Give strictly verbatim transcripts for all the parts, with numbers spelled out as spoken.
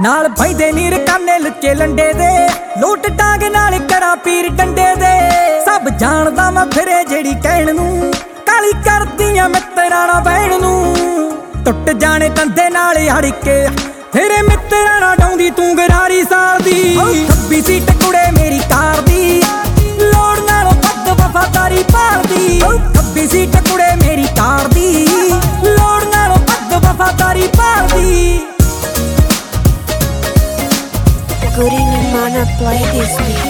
नाल भईदे नीर काने लुच्चे लंडे दे, लोट टांग नाल करा पीर डंडे दे। सब जानदा मैं फिरे जेड़ी कहण नूं, काली करदियां मित्तरां नाल बहण नूं। टुट जाने तंदे नाल हड़ के तेरे मित्तरां नाल डाउंदी तूं गरारी साल दी। खब्बी सीट कुड़े मेरी कार दी, लोड़ नालों वध वफादारी भालदी। खब्बी सीट कुड़े मेरी कार दी, लोड़ नालों वध वफादारी भालदी। Goody Mana play this beat.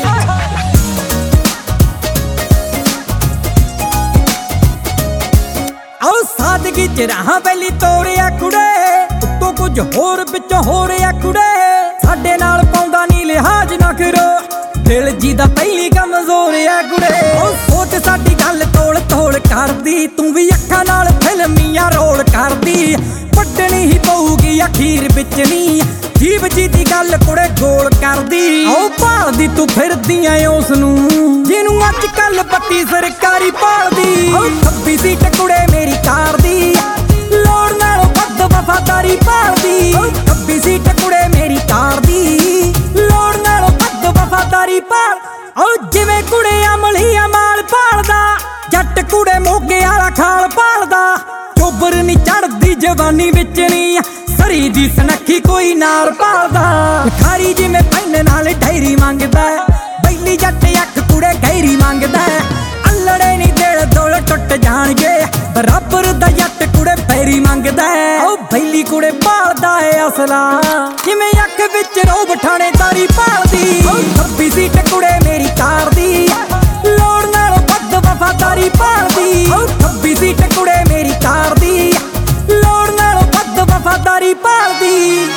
आओ सादगी च रहा बैली तोड़िया कुड़े, उत्तों कुछ होर विचों होरिया कुड़े। साडे नाल पाउंदा नी लिहाज ना करो, दिल जी दा पहली कमजोर आ कुड़े। ओ सोच साडी गल तोड़ तोड़ करदी, तू भी अखां नाल फिल्मियां रोल करदी। पढ़नी ही पऊगी अखीर विच नी, जीव जी दी गल कुड़े गोल करदी। ओ भालदी तू फिरदियां उस नूं, जिन्नू अज कल पत्ती सरकारी भालदी। ओ खब्बी सीट कुड़े मेरी कार दी, लोड़ नालों वध वफादारी भालदी। ओ खब्बी सीट कुड़े मेरी कार दी, लोड़ नालों वध वफादारी भाल। ओ जिवें कुड़े अमलिया माल भालदा, जट कुड़े मोगे आला खाल भालदा। चोबर नी चढ़दी जवानी विच नी, सरी दी सनखी कोई नाल भालदा। खारी जिवें पैन नाल डायरी मंगदा, बैली जट अख कुड़े गहरी मंगदा। अल्लड़े नी दिल दोल टुट जाणगे, बराबर दा जट कुड़े पैरी मंगदा। ओ बैली कुड़े भालदा है असला, जिवें अख विच रोब ठाणेदारी भालदी। ओ खब्बी सीट कुड़े मेरी कार दी, लोड़ नालों वध वफादारी भालदी। ओ खब्बी सीट कुड़े मेरी कार दी, लोड़ नालों वध वफादारी भालदी।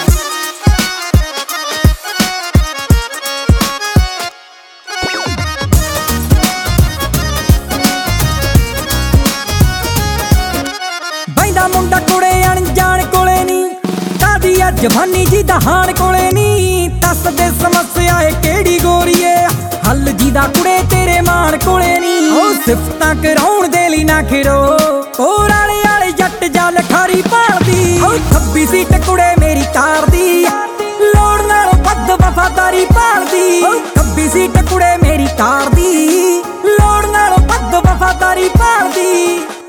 बैंदा मुंडा कुड़े अणजान कोले नी, कादी आ जवानी जी दा हाण कोले नी। दस दे समस्या है केड़ी गोरीए, हल जी दा कुड़े तेरे मान कोले नी। ओ सिफतां कराउण दे लई ना खिरो, कोराले आले जट जाल खारी भालदी। ओ खब्बी सीट कुड़े मेरी कार दी, लोड़ नालों वध वफादारी भालदी। ओ खब्बी सीट कुड़े मेरी कार दी, लोड़ नालों वध वफादारी भालदी।